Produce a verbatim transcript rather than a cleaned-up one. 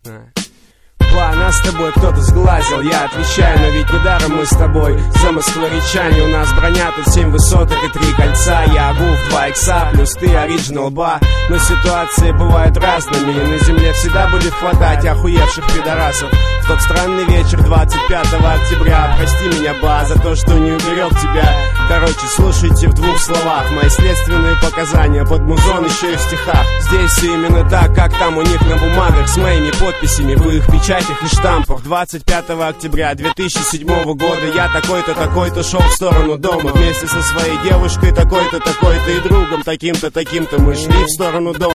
Ба, нас с тобой кто-то сглазил, я отвечаю, но ведь недаром мы с тобой замоскворечане. У нас броня, тут семь высоток и три кольца. Я гуф, два икса, плюс ты оригинал ба. Но ситуации бывают разными, и на земле всегда будет хватать охуевших пидорасов. В тот странный вечер двадцать пятого октября, прости меня, ба, за то, что не уберег тебя. Короче, слушайте в двух словах мои следственные показания под музон, еще и в стихах. Здесь все именно так, как там у них на бумагах, с моими подписями в их печатях и штампах. Двадцать пятого октября две тысячи седьмого года я такой-то, такой-то шел в сторону дома. Вместе со своей девушкой такой-то, такой-то и другом таким-то, таким-то мы шли в сторону дома.